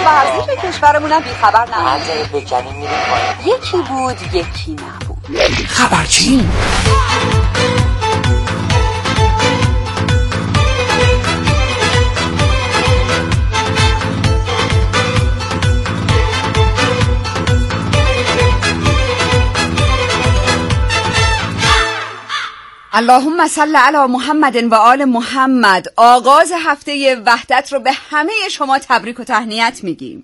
ورزش کشورمون هم بیخبر نمونده. منظره بکنیم میریم پایین. یکی بود یکی نبود. خبرچین. اللهم صل علی محمد و آل محمد. آغاز هفته وحدت رو به همه شما تبریک و تهنیت میگیم.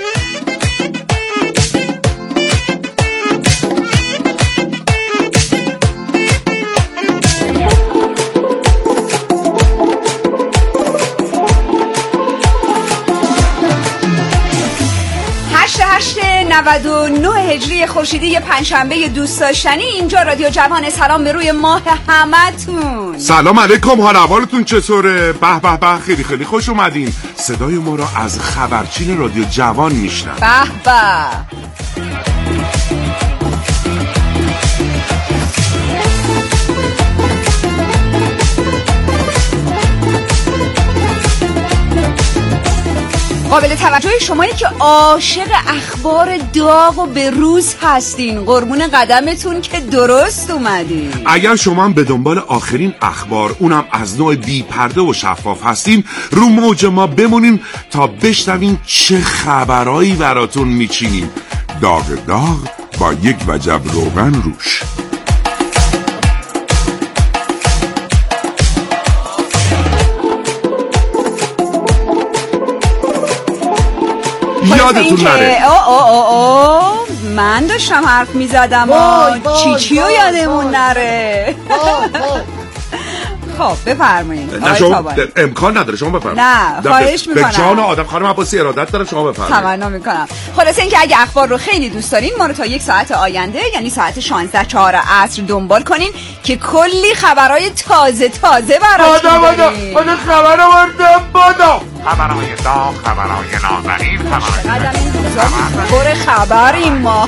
هشت 99 هجری خورشیدی پنجشنبه دوست داشتنی. اینجا رادیو جوان. سلام به روی ماه همتون. سلام علیکم، حال احوالتون چطوره؟ به به به، خیلی خیلی خوش اومدین. صدای ما را از خبرچین رادیو جوان میشنن. به به. قابل توجه شمایی که عاشق اخبار داغ و به روز هستین، قربون قدمتون که درست اومدین. اگر شما هم به دنبال آخرین اخبار، اونم از نوع بی پرده و شفاف هستین، رو موج ما بمونین تا بشنوین چه خبرایی براتون میچینیم. داغ داغ با یک وجب روغن روش. یادتون نره. من داشتم حرف میزدم چیچیو یادمون نره. خب بفرمایید. نه شما امکان نداره، شما بفرمایید. نه خواهش میکنم. به جان آدم خانم عباسی ارادت دارم، شما بفرمایید. تمنا میکنم. خلاصه اینکه اگه اخبار رو خیلی دوست دارین، ما رو تا 1 ساعت آینده یعنی ساعت 16:04 عصر دنبال کنین که کلی خبرای تازه براتون داریم. بادا خبر آوردم بادا. خبرهای داغ، خبرهای نازنین، خبرهای خبریم ما.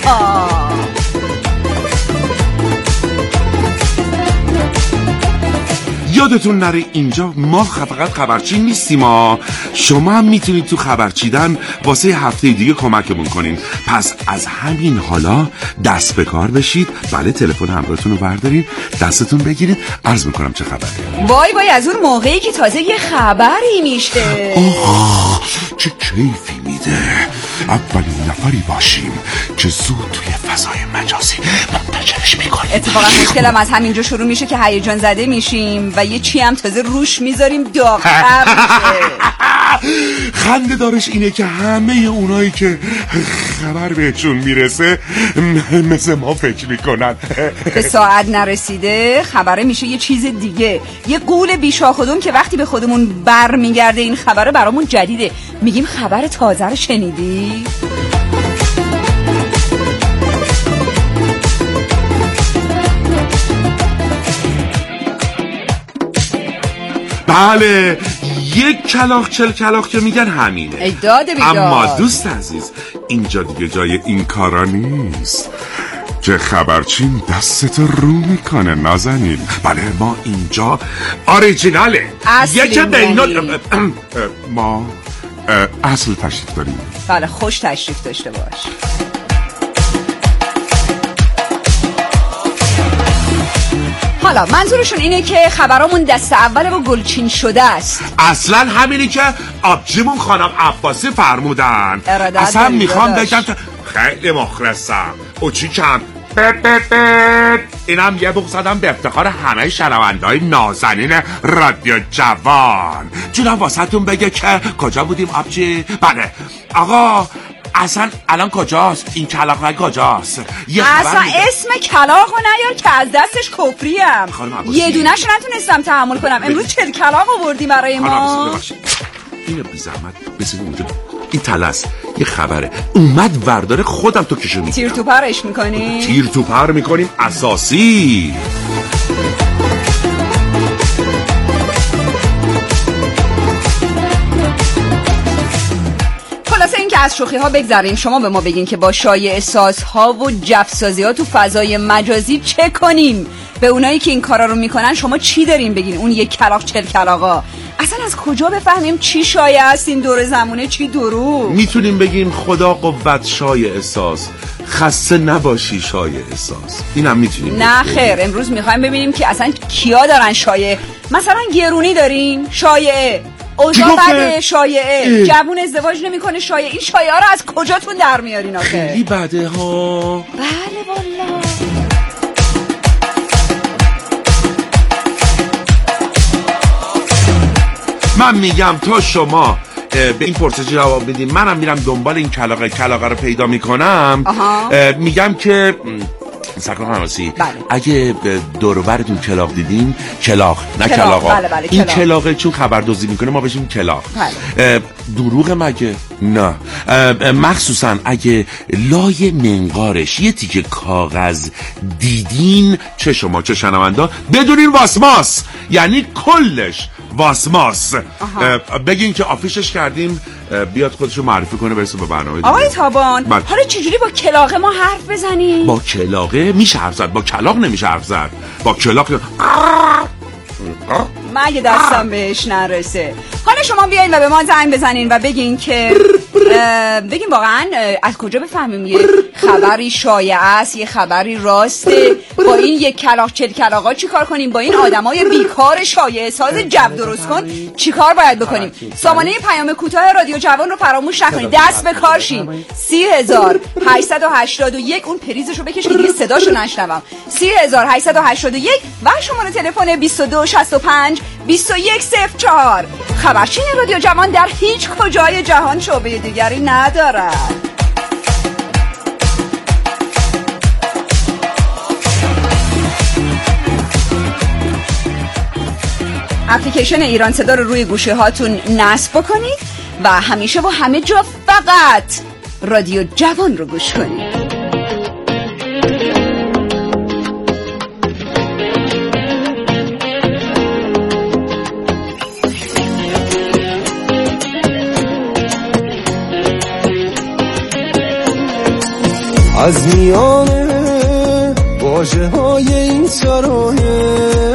یادتون نره اینجا ما فقط خبرچین نیستیم، شما هم میتونید تو خبرچیدن واسه هفته دیگه کمکمون کنین. پس از همین حالا دست به کار بشید. بله، تلفن همراهتون رو بردارین، دستتون بگیرید. عرض میکنم چه خبره. وای از اون موقعی که تازه یه خبری میشه. چه کیفی میده اولین نفری باشیم که زود توی فضای مجازی منتشرش میکنیم. اتفاقا مشکلم از همینجا شروع میشه که هیجان زده میشیم و یه چی هم تازه روش میذاریم داغ‌تر میشه. خنده دارش اینه که همه اونایی که خبر بهشون میرسه مثل ما فکر میکنن. به ساعت نرسیده خبره میشه یه چیز دیگه، یه قول بیشاخدون که وقتی به خودمون بر میگرده این خبره برامون جدیده، میگیم خبر تازه رو شنیدی؟ بله، یک کلاغ 40 کلاغ که میگن همینه. ای داده بیداد. اما دوست عزیز، اینجا دیگه جای این کارا نیست که خبرچین دستت رو میکنه نازنین. بله، ما اینجا اوریجیناله. یکم به اینا ما اصل تشریف داریم. بله، خوش تشریف داشته باش. حالا منظورشون اینه که خبرامون دست اول و گلچین شده است. اصلا همینی که آبجیمون خانم عباسی فرمودن. اصلا میخوام بگم که خیلی مخلصم او چی کم اینم یه بوق زدم به افتخار همه شنونده‌های نازنین رادیو جوان. جونم واسهتون بگه که کجا بودیم آبجی؟ بله آقا، اصلا الان کجاست این کلاغ؟ کجاست؟ اصلا اسم کلاغو نیار که از دستش کفریم. یه دونه‌شو نتونستم تحمل کنم. امروز 40 کلاغ آوردی برای ما. اینو بی زحمت بزنید اونجا. این تلس یه خبره اومد ورداره، خودم تو کشو میگیرم. تیر تو پرش میکنی؟ تیر تو پر میکنیم اساسی. خلاصه این که از شوخی ها بگذریم، شما به ما بگین که با شایعه سازها و جفسازی ها تو فضای مجازی چه کنیم؟ به اونایی که این کارا رو میکنن شما چی دارین بگین؟ اون یک کلاغ 40 کلاغا اصلا از کجا بفهمیم چی شایعه است این دور زمونه چی دروغ؟ میتونیم بگیم خدا قوت شایعه ساز، خسته نباشی شایعه ساز. اینم میتونیم. نه خیر، امروز میخوایم ببینیم که اصلا کیا دارن شایعه. مثلا گرونی داریم شایعه، اوضاع بده شایعه، جوون ازدواج نمیکنه شایعه. این شایعه ها رو از کجاتون در میارین آخه؟ خیلی بده ها. بله والله. من میگم تا شما به این پرسش جواب بدیم، منم میرم دنبال این کلاغه رو پیدا میکنم. میگم که سرکار خانواسی، اگه دوربرتون کلاغ دیدین، کلاغ نه کلاغا، بله این کلاغه چون خبردوزی میکنه ما بشیم کلاغ. دروغ مگه؟ نه. مخصوصا اگه لای منقارش یه تیکه کاغذ دیدین، چه شما چه شنوندا، بدونین واسماس، یعنی کلش واسماس. بگین که آفیشش کردیم، بیاد خودشو معرفی کنه برسه به برنامه دیگه. آقای تابان حالا چجوری با کلاغه ما حرف بزنیم؟ با کلاغه میشه حرف زد، با کلاغ نمیشه حرف زد. با کلاغ مگه دستم بهش نرسه. حالا شما بیاین و به ما زنگ بزنین و بگین که بگین واقعا از کجا بفهمیم یه خبری شایعه است یه خبری راسته. با این یک کلاغ 40 کلاغا چی کار کنیم؟ با این آدمای بیکار شایعه ساز جو درست کن چی کار باید بکنیم؟ سامانه پیام کوتاه رادیو جوان رو فراموش نکنید، دست به کار شین. 30881 اون پریزشو بکش که دیگه صداشو نشنوم. 30881 و شماره تلفن 2265 2104. خبرچین رادیو جوان در هیچ کجای جهان شعبه دیگری ندارد. اپلیکیشن ایران صدا رو روی گوشه هاتون نصب بکنید و همیشه و همه جا فقط رادیو جوان رو گوش کنید. از میان واژه های این سرانه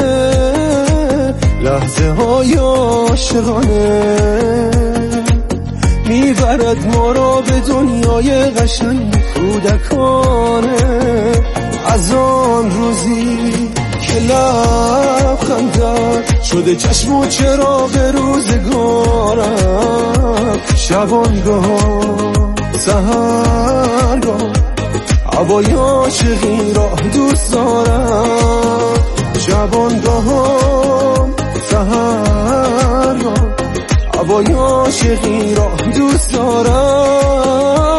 لحظه های عاشقانه میبرد ما را به دنیای قشنگ کودکانه. از آن روزی که لبخندت شده چشم و چراغ روزگارم، شبانگاه سحرگاه هوای عاشقی را دوست دارم. شبانگاهم سحرگاه هوای عاشقی را دوست دارم.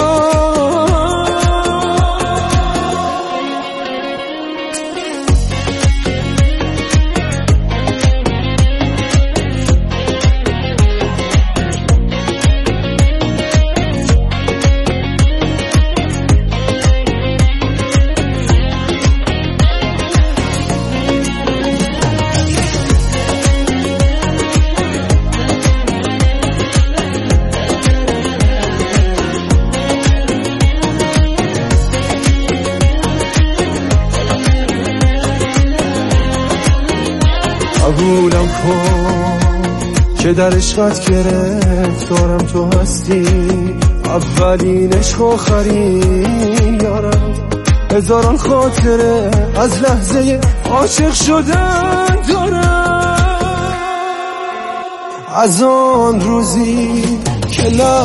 قبولم کن که در عشقت گرفتارم تو هستی، اولین عشق آخرین یارم. هزاران خاطره از لحظه عاشق شدن دارم. از آن روزی که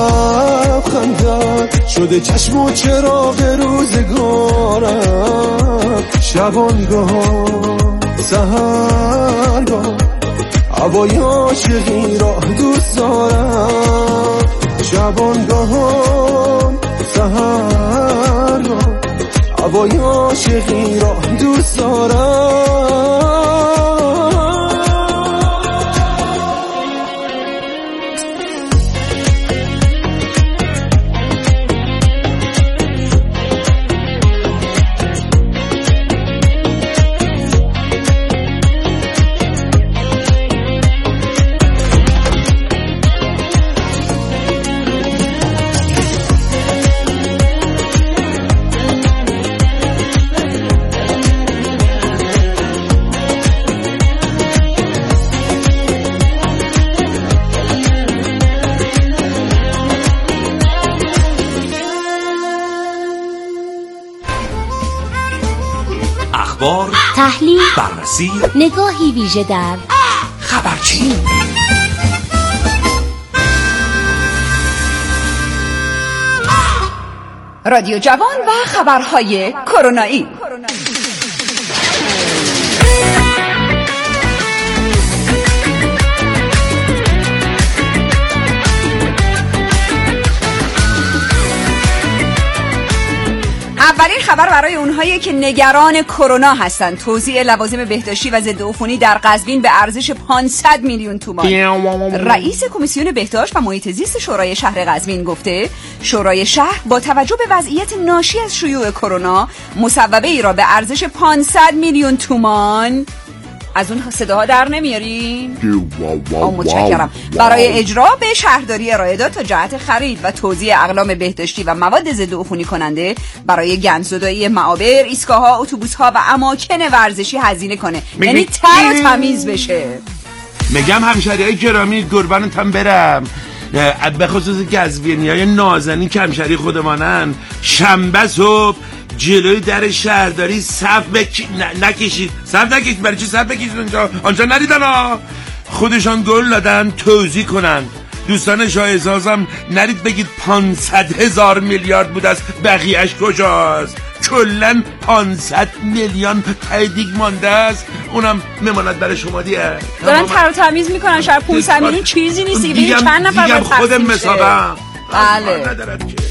لبخندت شده چشم و چراغ روزگارم، شبانگاه سحرگاه هوای عاشقی را دوست دارم. شبانگاهم سحرگاه هوای عاشقی را دوست دارم. اخبار، تحلیل، بررسی، نگاهی ویژه در خبرچین. رادیو جوان و خبرهای کرونایی. اولین خبر برای اونهایی که نگران کرونا هستند. توزیع لوازم بهداشتی و ضد عفونی در قزوین به ارزش 500 میلیون تومان. رئیس کمیسیون بهداشت و محیط زیست شورای شهر قزوین گفته شورای شهر با توجه به وضعیت ناشی از شیوع کرونا مصوبه ای را به ارزش 500 میلیون تومان از اون صداها در نمیارین؟ متشکرم. برای اجرا به شهرداری ارائه داد تا جهت خرید و توزیع اقلام بهداشتی و مواد ضد عفونی کننده برای گندزدایی معابر، ایستگاه‌ها، اتوبوس‌ها و اماکن ورزشی هزینه کنه. یعنی تر و تمیز بشه. میگم همشهریای گرامی قربانتون برم، به خصوص قزوینیای نازنین که همشهری خودمانن، شنبه صبح جلوی در شهرداری صف نکشید. برای چی صف بکشید اونجا؟ آنجا نریدن ها، خودشان گل دادن توزیع کنن. دوستان شاهزازم نرید بگید 500,000 میلیارد بود از بقیهش کجاست. کلن 500 میلیون تایدیگ مانده است، اونم میماند برای شما دیگه. دارن تر و تمیز میکنن. شاید 500 میلیون چیزی نیست دیگه. چند نفر باید خودم مسابم. بله. ندارد که.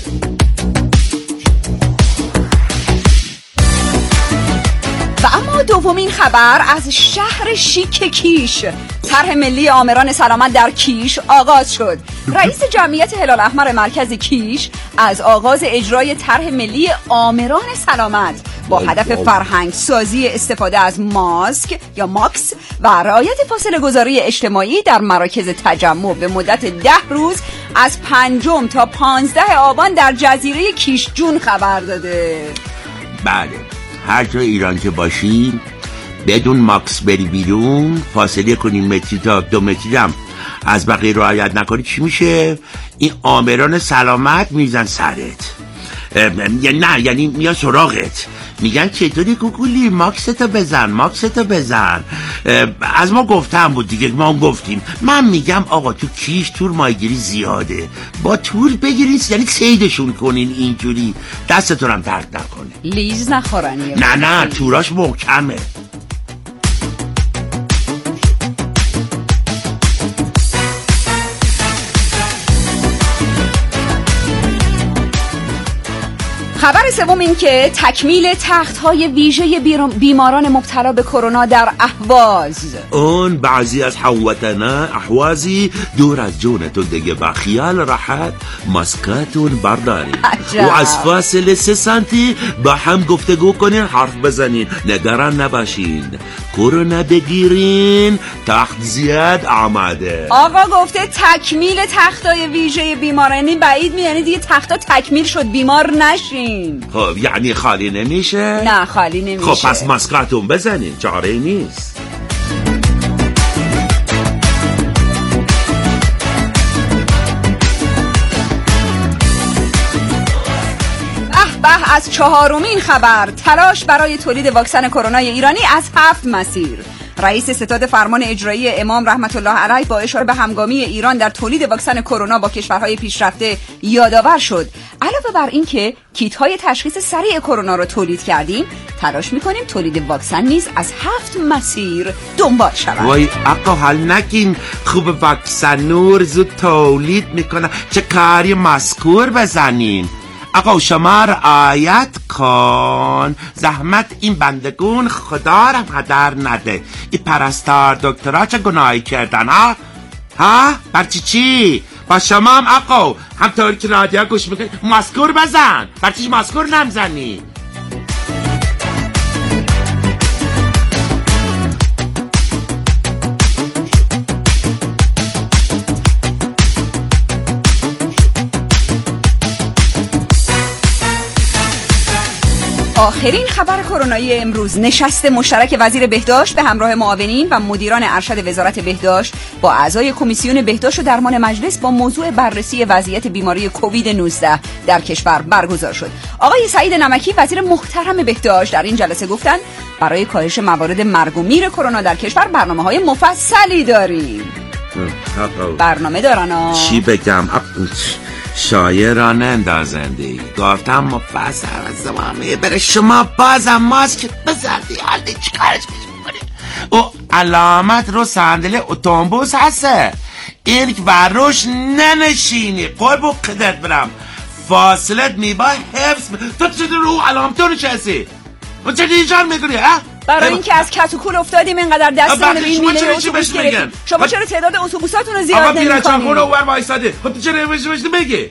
و اما دومین خبر از شهر شیک کیش. طرح ملی آمران سلامت در کیش آغاز شد. رئیس جمعیت هلال احمر مرکز کیش از آغاز اجرای طرح ملی آمران سلامت با هدف فرهنگ سازی استفاده از ماسک یا ماکس و رعایت فاصله گذاری اجتماعی در مراکز تجمع به مدت 10 روز از 5 تا 15 آبان در جزیره کیش جون خبر داده. بله، هر جای ایران که باشی بدون ماکس بری بیرون، فاصله کنی متری تا 2 متری هم از بقیه رعایت نکنی، چی میشه؟ این آمران سلامت میزن سرت. یعنی میان سراغت، میگن چطوری کوکولی ماکستو بزن. از ما گفتم بود دیگه، ما هم گفتیم. من میگم آقا تو کیش تور ماهیگیری زیاده، با تور بگیرین، یعنی صیدشون کنین، اینجوری دستتون هم درد نکنه، لیز نخورن. نه توراش محکمه. خبر سوم این که تکمیل تخت‌های ویژه بیماران مبتلا به کرونا در اهواز. اون بعضی از هموطنان اهوازی دور از جونتون دیگه با خیال راحت ماسکاتون بردارین و از فاصله 3 سانتی با هم گفتگو کنین، حرف بزنین، نگران نباشین، کرونا بگیرین، تخت زیاد آماده. آقا گفته تکمیل تخت‌های ویژه بیماران، بعید می‌یعنی دیگه تخت‌ها تکمیل شد بیمار نشین. خب یعنی خالی نمیشه؟ نه خالی نمیشه. خب پس ماسکاتون بزنین، چاره نیست. از 4مین خبر، تلاش برای تولید واکسن کرونا ایرانی از 7 مسیر. رئیس ستاد فرمان اجرایی امام رحمت الله علیه با اشاره به همگامی ایران در تولید واکسن کرونا با کشورهای پیشرفته یادآور شد. علاوه بر این که کیت‌های تشخیص سریع کرونا را تولید کردیم، تلاش می‌کنیم تولید واکسن نیز از 7 مسیر دنبال شود. وای آقا حال نگین، خوب واکسن نور زود تولید میکنه، چه کاری مذکور بزنین. آقا شما رعایت کن، زحمت این بندگون خدا را هدر نده. این پرستار دکترها چه گناهی کردن ها؟ برچی چی؟ با شما هم آقا همطوری که رادیو گوش میکنی مذکور بزن، برچی مذکور نمزنی؟ آخرین خبر کرونایی امروز، نشست مشترک وزیر بهداشت به همراه معاونین و مدیران ارشد وزارت بهداشت با اعضای کمیسیون بهداشت و درمان مجلس با موضوع بررسی وضعیت بیماری کووید 19 در کشور برگزار شد. آقای سعید نمکی وزیر محترم بهداشت در این جلسه گفتند برای کاهش موارد مرگ و میر کرونا در کشور برنامه‌های مفصلی داریم. برنامه دارن چی بگم؟ شایع را نندازندی، گفتم مفصل از زمانه بره. شما بازم ماسک بزردی حالی چی کارش میکنی؟ او علامت رو صندلی اتوبوس هسته، این که بروش ننشینی. قربو قدرت برم، فاصلت میبا حفظ. تو چه رو علامت رو نشستی؟ و چه دیجان میکنی ها؟ برای اینکه از کتوکول افتادیم اینقدر دستمون به این میله اتوبوس گرفتیم. شما چرا تعداد اتوبوساتون رو زیاد نمی‌کنید؟ آقا پیرچان خونه اوور وایساده. خب چرا نمیشه بگی؟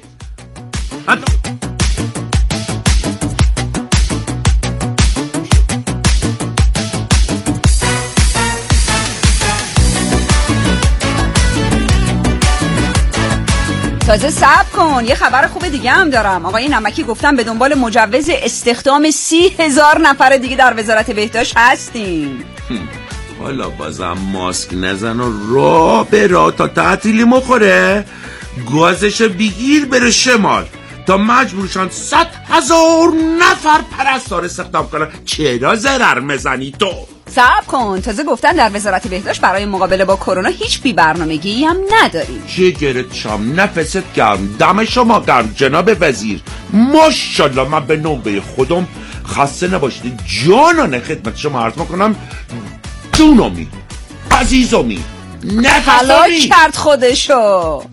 تازه صبر کن، یه خبر خوب دیگه هم دارم. آقای نمکی گفتن به دنبال مجوز استخدام 30,000 نفر دیگه در وزارت بهداشت هستیم. حالا بازم ماسک نزن و را به را تا تعطیلی مخوره گازشو بگیر بره شمال تا مجبورشان 100,000 نفر پرستار استخدام کنن. چرا ضرر میزنی تو؟ صبر کن، تازه گفتن در وزارت بهداشت برای مقابله با کرونا هیچ بی برنامگی هم نداریم. جگرت شام، نفست گرم، دم شما گرم جناب وزیر. ماشاءالله، من به نوبه خودم خسته نباشید. جانانه خدمت شما عرض میکنم، جونمی عزیزمی حالا کرد خودشو.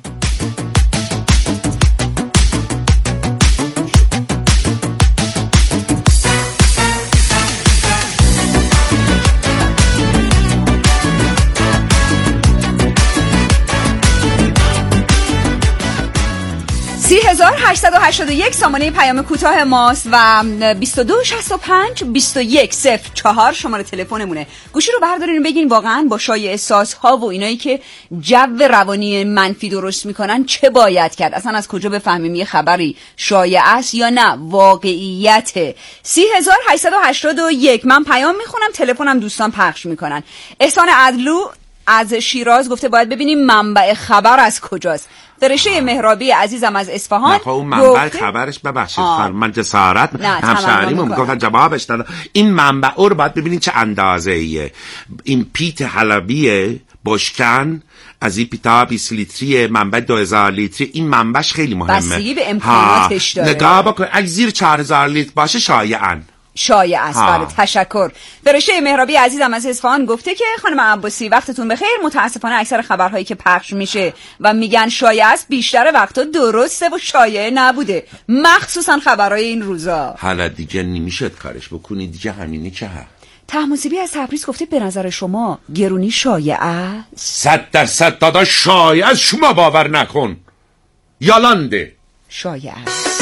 (30,881) سامانه پیام کوتاه ماست و 2265-2104 شماره تلفنمونه. گوشی رو بردارین بگین واقعا با شایعه سازها و اینایی که جو روانی منفی درست میکنن چه باید کرد؟ اصلا از کجا بفهمیم یه خبری شایعه است یا نه واقعیته؟ 30,881. من پیام میخونم، تلفنم دوستان پخش میکنن. احسان عدلو از شیراز گفته باید ببینیم منبع خبر از کجاست. فرشته مهرابی عزیزم از اصفهان گفته اون منبع خبرش ببخشید من جسارت همشهریمون میگفتن جوابش دادن. این منبع رو باید ببینید چه اندازه ایه. این پیت حلبیه بشکن از این پیتا 20 لیتریه، منبع 2000 لیتری. این منبعش خیلی مهمه، بستگی به امکاناتش داره. نگاه بکن اگه زیر 4000 لیتر باشه شایعه است. بله تشکر. فرشته مهرابی عزیزم از اصفهان گفته که خانم عباسی وقتتون بخیر. متاسفانه اکثر خبرهایی که پخش میشه و میگن شایعه است بیشتر وقتا درسته و شایعه نبوده، مخصوصا خبرهای این روزا. حالا دیگه نمیشه کارش بکنی دیگه، همینی که هست. طهماسبی از تبریز گفته به نظر شما گرونی شایعه است؟ 100% دادا شایعه است. شما باور نکن، یالانده شایعه است.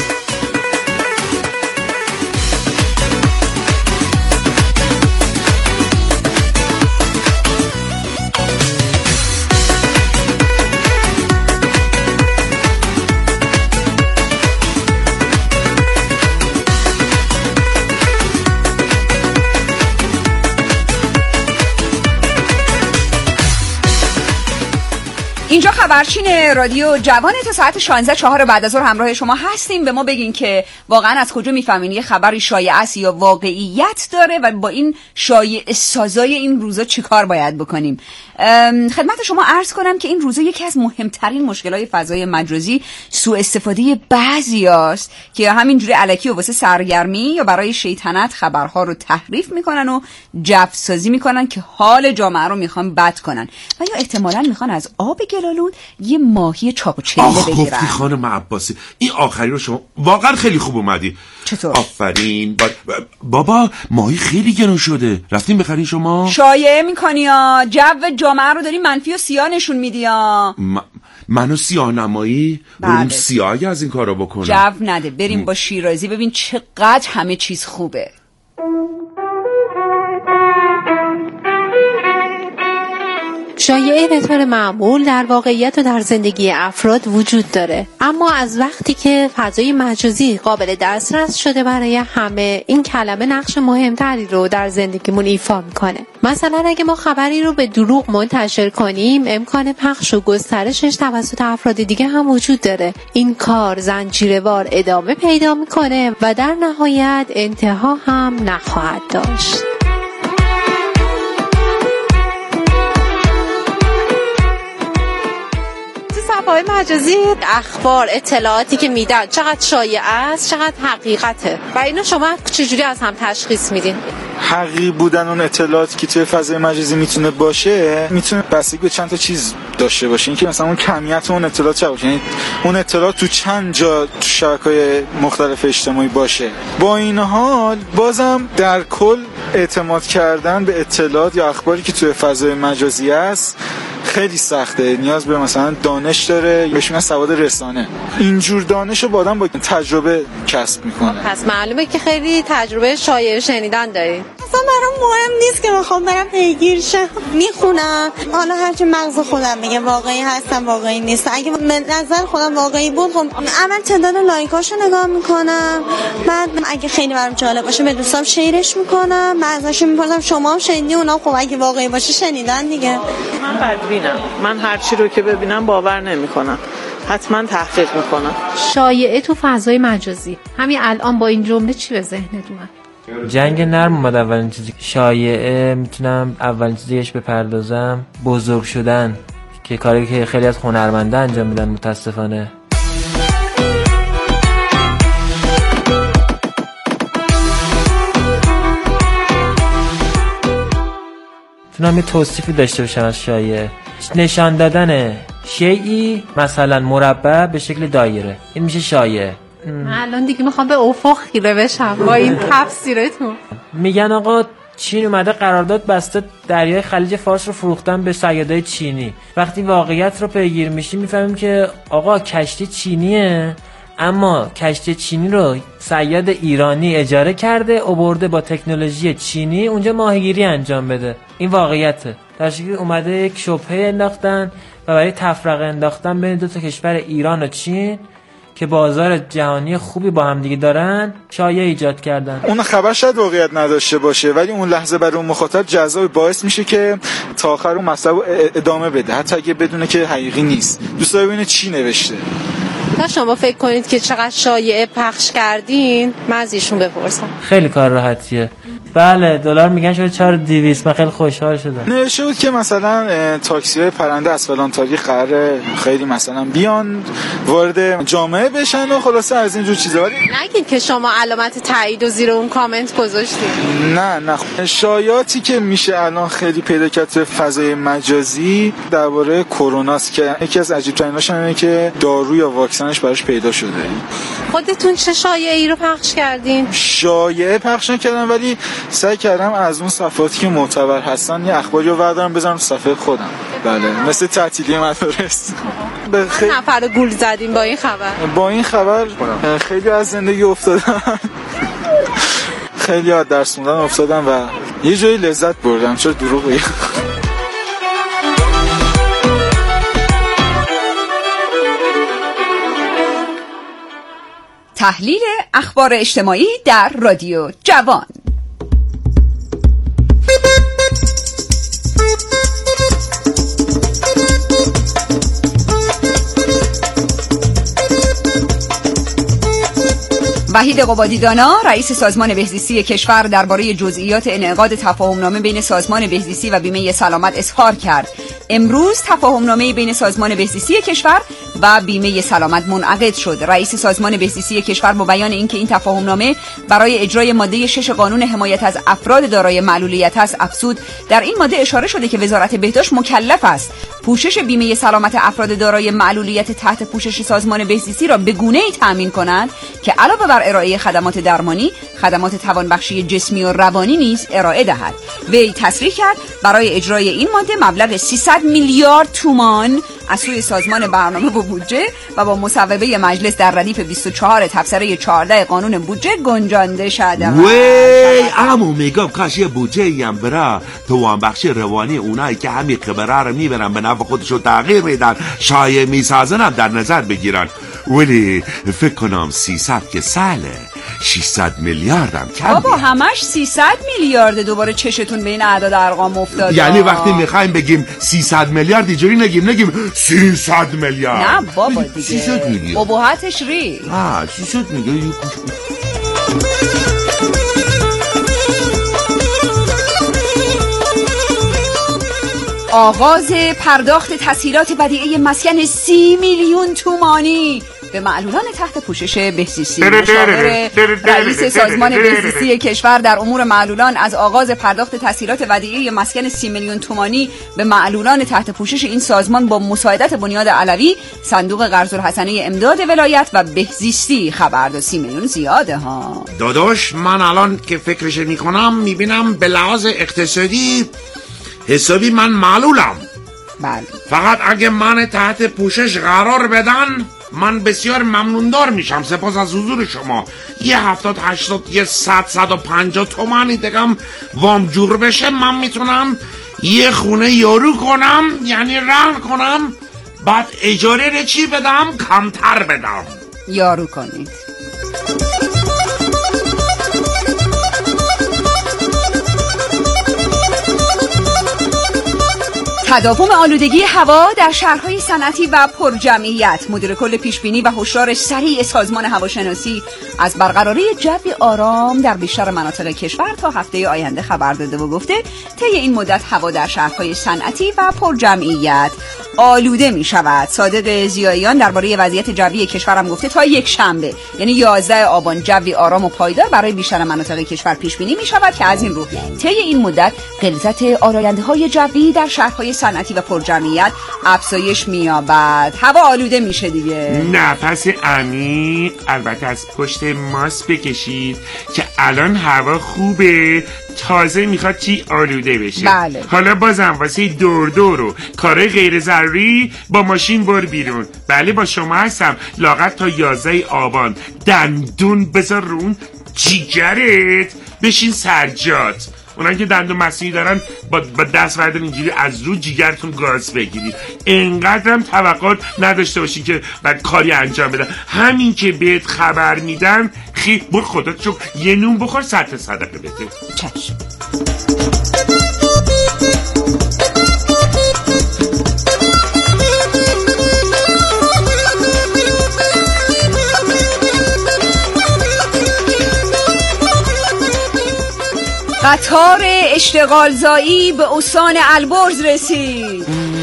اینجا خبرچین رادیو جوان تا ساعت 16:04 بعد از ظهر همراه شما هستیم. به ما بگین که واقعا از کجا میفهمین یه خبری شایعه است یا واقعیت داره و با این شایعه سازای این روزا چیکار باید بکنیم. خدمت شما عرض کنم که این روزا یکی از مهمترین مشکلات فضای مجازی سوء استفاده بعضیاست که یا همینجوری الکی و واسه سرگرمی یا برای شیطنت خبرها رو تحریف میکنن و جو سازی میکنن که حال جامعه رو میخوان بد کنن و یا احتمالاً میخوان از آب گلالود یه ماهی چاق و چله بگیرن. گفتی خانم عباسی، این آخری رو شما واقعا خیلی خوب اومدی. چطور؟ آفرین. بابا ماهی خیلی گرون شده، رفتیم بخرین شما؟ شایعه میکنی ها، جو جامعه رو داری منفی و سیاه نشون میدی ها. منو سیاه نمایی؟ بریم سیاهی از این کارا بکنم. جو نده، بریم با شیرازی ببین چقدر همه چیز خوبه. شایعه به طور معمول در واقعیت و در زندگی افراد وجود داره، اما از وقتی که فضای مجازی قابل دسترس شده برای همه، این کلمه نقش مهمتری رو در زندگیمون ایفا میکنه. مثلا اگه ما خبری رو به دروغ منتشر کنیم، امکان پخش و گسترشش توسط افراد دیگه هم وجود داره. این کار زنجیروار ادامه پیدا میکنه و در نهایت انتها هم نخواهد داشت. فضای مجازی اخبار اطلاعاتی که میدن چقدر شایع است، چقدر حقیقته و اینو شما چجوری از هم تشخیص میدین؟ حقیقی بودن اون اطلاعاتی که توی فضای مجازی میتونه باشه میتونه بستگی به چند تا چیز داشته باشه. اینکه مثلا اون کمیت اون اطلاعات چه باشه، یعنی اون اطلاعات تو چند جا تو شبکه‌های مختلف اجتماعی باشه. با این حال بازم در کل اعتماد کردن به اطلاعات یا اخباری که توی فضای مجازی است خیلی سخته. نیاز به مثلا دانش داره، بهش میگن سواد رسانه. اینجور دانش رو آدم با تجربه کسب میکنه. پس معلومه که خیلی تجربه شایع شنیدن دارید. اصلا برام مهم نیست که بخوام برم پیگیر شم، میخونم، حالا هرچی مغز خودم میگه واقعی هستم واقعی نیست. اگه نظر خودم واقعی بود خب اول تعداد لایکاشو نگاه میکنم، بعد اگه خیلی برام جالب باشه به دوستام شیرش میکنم، بعضیاشو میپرسم شما هم شنیدی؟ اونا خب اگه واقعی باشه شنیدن دیگه. من بدبینم، من هر چی رو که ببینم باور نمیکنم، حتما تحقیق میکنم. شایعه تو فضای مجازی، همین الان با این جمله چی به ذهنت اومد؟ جنگ نرم اومد. اولین چیزی که شایعه میتونم اولین چیزیش بپردازم بزرگ شدن، که کاری که خیلی از هنرمندا انجام میدن متاسفانه. میتونم یه توصیفی داشته باشم از شایعه، نشان دادن شیئی مثلا مربع به شکل دایره، این میشه شایعه. من الان دیگه میخوام به افق خیره بشم با این تفسیرتون. میگن آقا چین اومده قرارداد بسته دریای خلیج فارس رو فروختن به صیادای چینی. وقتی واقعیت رو پیگیر میشیم میفهمیم که آقا کشتی چینیه، اما کشتی چینی رو صیاد ایرانی اجاره کرده آورده با تکنولوژی چینی اونجا ماهیگیری انجام بده. این واقعیته. در شکلی اومده یک شبهه انداختن و برای تفرقه انداختن بین دو تا کشور ایران و چین که بازار جهانی خوبی با هم دیگه دارن شایعه ایجاد کردن. اون خبر شاید واقعیت نداشته باشه ولی اون لحظه برای اون مخاطب جذاب، باعث میشه که تا آخر اون مطلب رو ادامه بده حتی اگه بدونه که حقیقی نیست. دوست داره ببینه چی نوشته. تا شما فکر کنید که چقدر شایعه پخش کردین من از ایشون بپرسم. خیلی کار راحتیه. بله دلار میگن شده 4200. من خیلی خوشحال شدم. نوشته بود که مثلا تاکسی‌های پرنده از فلان تاریخ قراره خیلی مثلا بیان وارد جامعه بشن و خلاصه از این جور چیزا. ولی نگید که شما علامت تایید و زیر اون کامنت گذاشتید. نه شایعاتی که میشه الان خیلی پیدا کرد تو فضای مجازی درباره کروناست که یکی از عجیب تریناش اینه که دارو یا واکسنش براش پیدا شده. خودتون چه شایعه‌ای رو پخش کردین؟ شایعه پخش نکردم ولی سعی کردم از اون صفحاتی که معتبر هستن یه اخباری رو بردارم بذارم تو صفحه خودم. بله مثل تعطیلی مدارس. نفر رو گول زدیم با این خبر. با این خبر خیلی از زندگی افتادن. خیلی از درس خوندن افتادن و یه جایی لذت بردم. چرا دروغ بگم؟ تحلیل اخبار اجتماعی در رادیو جوان. وحید قبادی‌دانا رئیس سازمان بهزیستی کشور درباره جزئیات انعقاد تفاهمنامه بین سازمان بهزیستی و بیمه سلامت اظهار کرد. امروز تفاهمنامه بین سازمان بهزیستی کشور و بیمه سلامت منعقد شد. رئیس سازمان بهزیستی کشور با بیان اینکه این تفاهمنامه برای اجرای ماده 6 قانون حمایت از افراد دارای معلولیت است افزود. در این ماده اشاره شده که وزارت بهداشت مکلف است پوشش بیمه سلامت افراد دارای معلولیت تحت پوشش سازمان بهزیستی را به گونه‌ای تأمین کنند که علاوه بر ارائه خدمات درمانی، خدمات توانبخشی جسمی و روانی نیز ارائه دهد. وی تصریح کرد برای اجرای این ماده مبلغ 300 میلیارد تومان از سوی سازمان برنامه و بودجه و با مصوبه مجلس در ردیف 24 تبصره 14 قانون بودجه گنجانده شده. وی امو میگم کاش یه بودجه هم برا توانبخشی روانی اونایی که همین خبره رو میبرن به نفع خودشو تغییر میدن شایع میسازن هم در نظر بگیرن. ولی فکر کنم 300 که ساله 600 میلیارد هم کم. بابا همش 300 میلیارد. دوباره چشتون به این اعداد ارقام افتاد. یعنی وقتی میخوایم بگیم 300 میلیارد اینجوری نگیم 300 میلیارد. نه بابا دیگه 300 میلیارد ابهاتش ری 300 میلیارد. آغاز پرداخت تسهیلات بدیعه مسکن 30 میلیون تومانی به معلولان تحت پوشش بهزیستی. مشاور رئیس سازمان بهزیستی کشور در امور معلولان از آغاز پرداخت تسهیلات ودیعه مسکن 30 میلیون تومانی به معلولان تحت پوشش این سازمان با مساعدت بنیاد علوی، صندوق قرض الحسنه امداد ولایت و بهزیستی خبر داد. 30 میلیون زیاده ها داداش. من الان که فکرش میکنم میبینم به لحاظ اقتصادی حسابی من معلولم. بله. فقط اگه من تحت پوشش قرار بدن من بسیار ممنوندار میشم. سپاس از حضور شما. یه 70 80 یه 100 150 تومانی دگم وام جور بشه من میتونم یه خونه یارو کنم، یعنی رهن کنم، بعد اجاره چی بدم؟ کمتر بدم. یارو کنید. تداوم آلودگی هوا در شهرهای صنعتی و پرجمعیت. مدیر کل پیشبینی و هشدار سریع سازمان هواشناسی از برقراری جوی آرام در بیشتر مناطق کشور تا هفته آینده خبر داده و گفته طی این مدت هوا در شهرهای صنعتی و پرجمعیت آلوده می شود. صادق ضیاییان درباره وضعیت جوی کشور هم گفته تا یک شنبه یعنی 11 آبان جوی آرام و پایدار برای بیشتر مناطق کشور پیش بینی می شود که از این رو طی این مدت غلظت آلاینده‌های جوی در شهرهای صنعتی و پرجمعیت افزایش می‌یابد. هوا آلوده میشه دیگه. نفس عمیق البته از پشت ماسک بکشید که الان هوا خوبه، تازه میخواد چی آلوده بشه. بله. حالا بازم واسه دور و کارهای غیر ضروری با ماشین بر بیرون. بله با شما هستم. لاغت تا 11 آبان دندون بذار رو اون جیگرت بشین سجاد. اونایی که دندون مصنوعی دارن با دست وردن اینجوری از رو جیگرتون گاز بگیرید. اینقدرم توقعات نداشته باشین که بعد کاری انجام بدن. همین که بهت خبر میدن بر خودت چون یه نون بخور 100 صدقه بده. چشم. قطار اشتغالزایی به استان البرز رسید.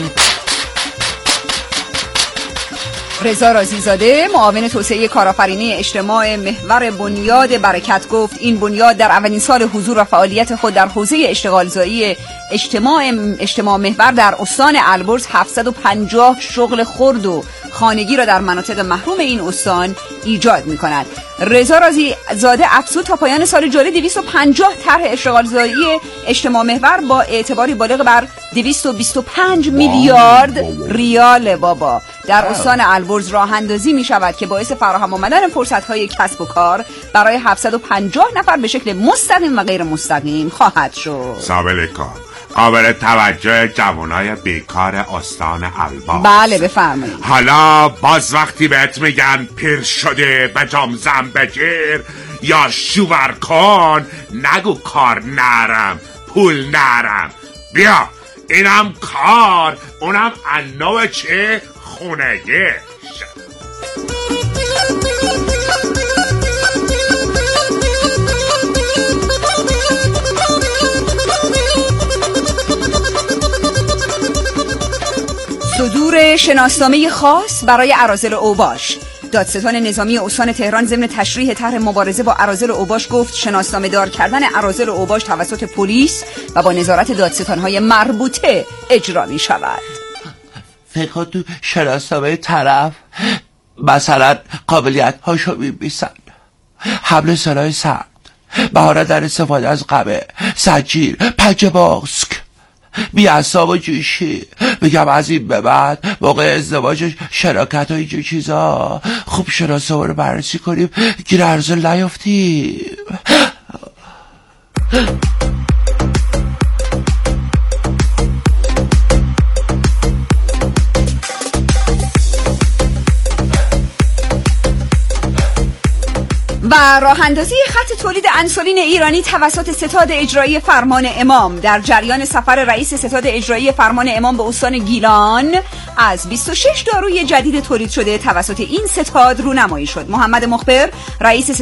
رضا رازی‌زاده معاون توسعه کارآفرینی اجتماع محور بنیاد برکت گفت این بنیاد در اولین سال حضور و فعالیت خود در حوزه اشتغالزایی اجتماع محور در استان البرز 750 شغل خرد و خانگی را در مناطق محروم این استان ایجاد می‌کند. رضا رازی‌زاده افزود تا پایان سال جاری 250 طرح اشتغالزایی اجتماع محور با اعتباری بالغ بر 225 میلیارد ریال بابا در استان البرز راه اندازی می شود که باعث فراهم آمدن فرصت‌های کسب و کار برای 750 نفر به شکل مستقیم و غیر مستقیم خواهد شد. سابل کار قابل توجه جوانای بیکار استان البرز. بله بفرمایید. حالا باز وقتی بهت میگن پیر شده بجام زن بگیر یا شوور کن نگو کار نرم پول نرم. بیا اینم کار اونم انواع چه خونگی. صدور شناسنامه خاص برای اراذل اوباش. دادستان نظامی استان تهران ضمن تشریح طرح مبارزه با اراذل اوباش گفت شناسنامه دار کردن اراذل اوباش توسط پلیس و با نظارت دادستان‌های مربوطه اجرا می شود. فکر کن تو شناسنامه طرف مثلا قابلیت هاشو می‌نویسن، حمل سلاح سرد، مهارت در استفاده از قمع، زنجیر، پنجه ماسک، بی‌عصاب و جوشی. بگم از این به بعد موقع ازدواجش شراکت و اینجور چیزا خوب شناسنامه رو بررسی کنیم گیر اراذل نیافتیم. و راه اندازی خط تولید انسولین ایرانی توسط ستاد اجرایی فرمان امام. در جریان سفر رئیس ستاد اجرایی فرمان امام به استان گیلان از 26 داروی جدید تولید شده توسط این ستاد رونمایی شد. محمد مخبر رئیس